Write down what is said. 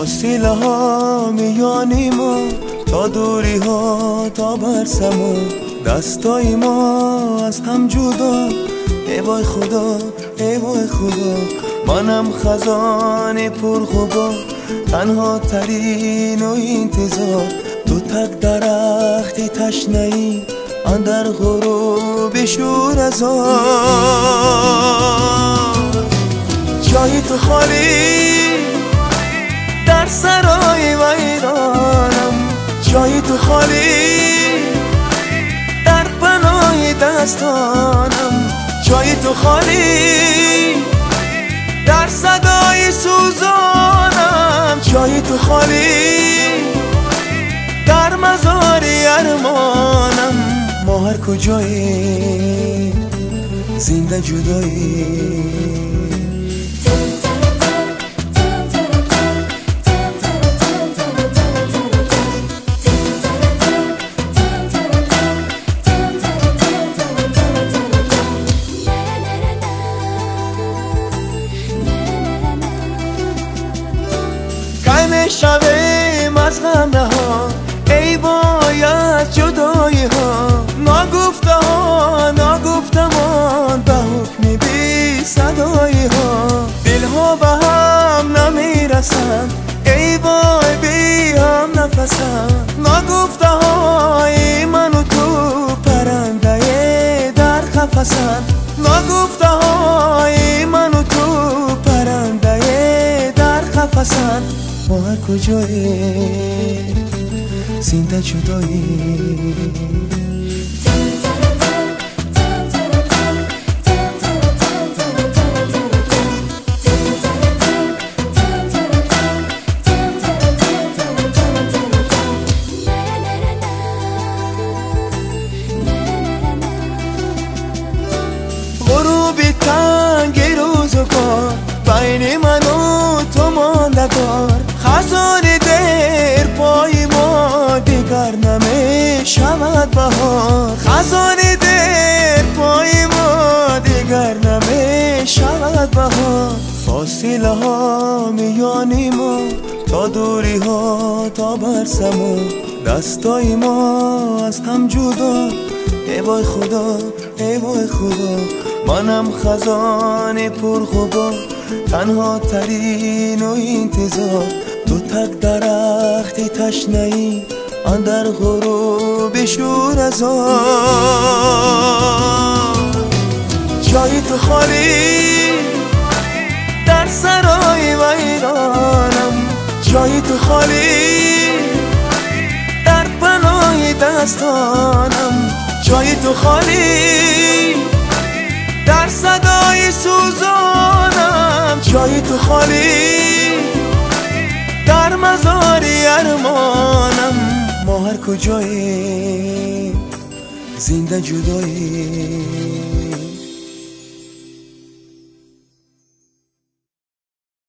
فاصله ها میانی ما، تا دوری ها تا بر سما، دستای ما از هم جدا. ای وای خدا، ای وای خدا، منم خزان پر غبار، تنها ترین و انتظار. دو تک درختی تشنه‌ای اندر غروب شور از جای تو خالی در سرای ویرانم، جای تو خالی در پناه دستانم، جای تو خالی در صدای سوزانم، جای تو خالی در مزاری ارمانم. ما هر کجایی زنده جدایی. شویم از غم رها، ای وای از جدایی ها. ناگفتمان به حکم بی صدایی ها، دل ها به هم نمیرسند، ای وای بی هم نفسند. ناگفته های من و تو پرنده در قفسند، ناگفته های من و تو پرنده در قفسند. ما هر کجایی زنده جدایی. غروبی تنگ روزگار بین من و تو ماندگار، خزان در پای ما دیگر نمی شود بهار، خزان در پای ما دیگر نمی شود بهار. فاصله ها میانی ما، تا دوری ها تا بر سما، دستای ما از هم جدا. ای وای خدا، ای وای خدا، منم خزان پر غبار، تنها ترین و انتظار. دو تک درختی تشنه‌ای اندر غروب شور از جای تو خالی در سرای ویرانم، جای تو خالی در پناه دستانم، جای تو خالی در صدای سوزانم، جای تو خالی در مزاری ارمانم. ما هر کجایی زنده جدایی.